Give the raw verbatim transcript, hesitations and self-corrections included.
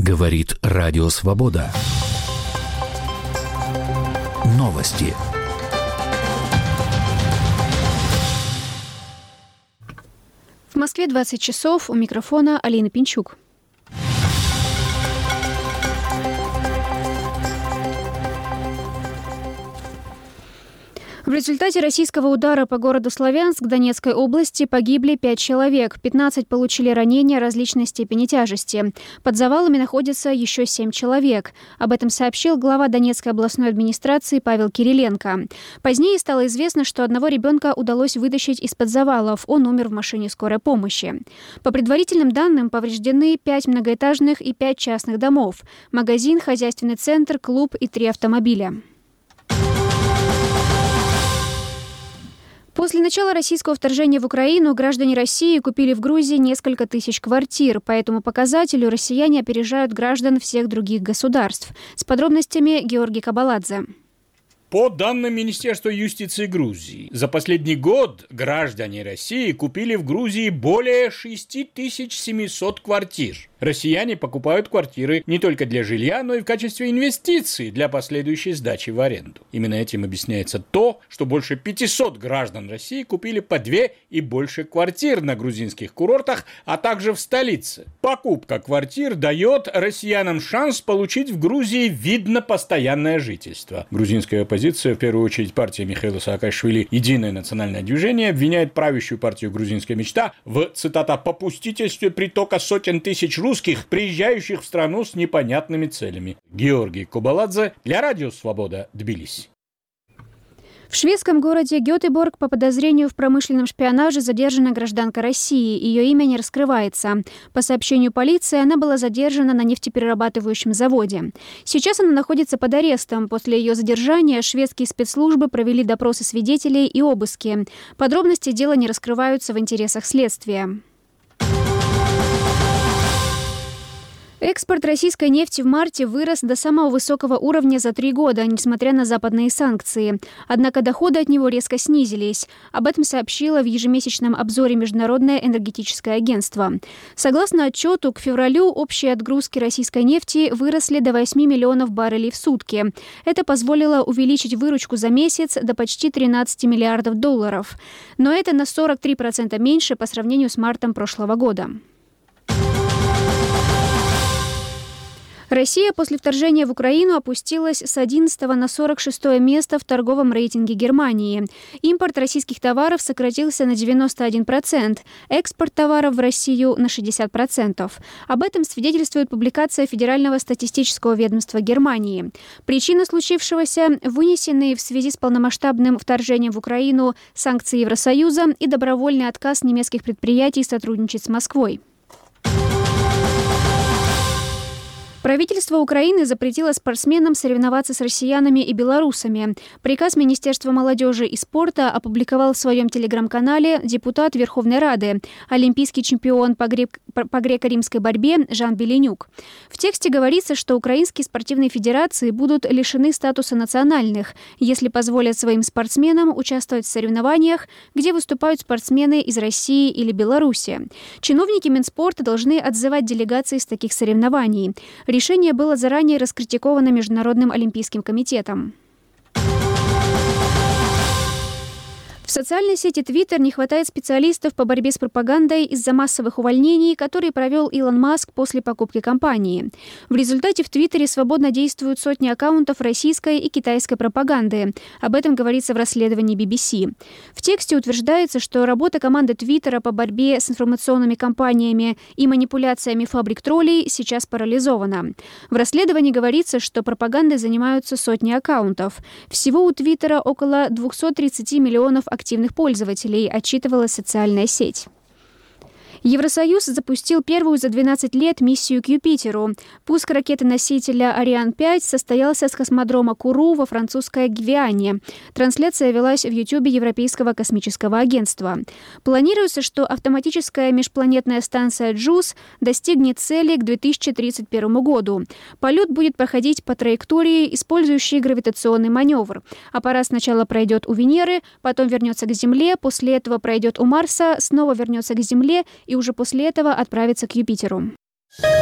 Говорит Радио Свобода. Новости. В Москве двадцать часов. У микрофона Алина Пинчук. В результате российского удара по городу Славянск Донецкой области погибли пять человек, пятнадцать получили ранения различной степени тяжести. Под завалами находится еще семь человек. Об этом сообщил глава Донецкой областной администрации Павел Кириленко. Позднее стало известно, что одного ребенка удалось вытащить из-под завалов. Он умер в машине скорой помощи. По предварительным данным, повреждены пять многоэтажных и пять частных домов, магазин, хозяйственный центр, клуб и три автомобиля. После начала российского вторжения в Украину граждане России купили в Грузии несколько тысяч квартир. По этому показателю россияне опережают граждан всех других государств. С подробностями Георгий Кабаладзе. По данным Министерства юстиции Грузии, за последний год граждане России купили в Грузии более шесть тысяч семьсот квартир. Россияне покупают квартиры не только для жилья, но и в качестве инвестиций для последующей сдачи в аренду. Именно этим объясняется то, что больше пятисот граждан России купили по две и больше квартир на грузинских курортах, а также в столице. Покупка квартир дает россиянам шанс получить в Грузии вид на постоянное жительство. Грузинская оппозиция, в первую очередь партия Михаила Саакашвили «Единое национальное движение», обвиняет правящую партию «Грузинская мечта» в, цитата, «попустительстве притока сотен тысяч русских, приезжающих в страну с непонятными целями». Георгий Кабаладзе для Радио Свобода, Тбилиси. В шведском городе Гетеборг по подозрению в промышленном шпионаже задержана гражданка России. Ее имя не раскрывается. По сообщению полиции, она была задержана на нефтеперерабатывающем заводе. Сейчас она находится под арестом. После ее задержания шведские спецслужбы провели допросы свидетелей и обыски. Подробности дела не раскрываются в интересах следствия. Экспорт российской нефти в марте вырос до самого высокого уровня за три года, несмотря на западные санкции. Однако доходы от него резко снизились. Об этом сообщило в ежемесячном обзоре Международное энергетическое агентство. Согласно отчету, к февралю общие отгрузки российской нефти выросли до восьми миллионов баррелей в сутки. Это позволило увеличить выручку за месяц до почти тринадцати миллиардов долларов. Но это на сорок три процента меньше по сравнению с мартом прошлого года. Россия после вторжения в Украину опустилась с одиннадцатого на сорок шестое место в торговом рейтинге Германии. Импорт российских товаров сократился на девяносто один процент, экспорт товаров в Россию на шестьдесят процентов. Об этом свидетельствует публикация Федерального статистического ведомства Германии. Причина случившегося – вынесенные в связи с полномасштабным вторжением в Украину санкции Евросоюза и добровольный отказ немецких предприятий сотрудничать с Москвой. Правительство Украины запретило спортсменам соревноваться с россиянами и белорусами. Приказ Министерства молодежи и спорта опубликовал в своем телеграм-канале депутат Верховной Рады, олимпийский чемпион по, грек... по греко-римской борьбе Жан Беленюк. В тексте говорится, что украинские спортивные федерации будут лишены статуса национальных, если позволят своим спортсменам участвовать в соревнованиях, где выступают спортсмены из России или Беларуси. Чиновники Минспорта должны отзывать делегации с таких соревнований. Решение было заранее раскритиковано Международным олимпийским комитетом. В социальной сети Twitter не хватает специалистов по борьбе с пропагандой из-за массовых увольнений, которые провел Илон Маск после покупки компании. В результате в Твиттере свободно действуют сотни аккаунтов российской и китайской пропаганды. Об этом говорится в расследовании би би си. В тексте утверждается, что работа команды Твиттера по борьбе с информационными кампаниями и манипуляциями фабрик троллей сейчас парализована. В расследовании говорится, что пропагандой занимаются сотни аккаунтов. Всего у Твиттера около двухсот тридцати миллионов активных пользователей, отчитывалась социальная сеть. Евросоюз запустил первую за двенадцать лет миссию к Юпитеру. Пуск ракеты-носителя Ариан пять состоялся с космодрома Куру во французской Гвиане. Трансляция велась в Ютубе Европейского космического агентства. Планируется, что автоматическая межпланетная станция Джус достигнет цели к две тысячи тридцать первому году. Полет будет проходить по траектории, использующей гравитационный маневр. Аппарат сначала пройдет у Венеры, потом вернется к Земле, после этого пройдет у Марса, снова вернется к Земле и уже после этого отправится к Юпитеру.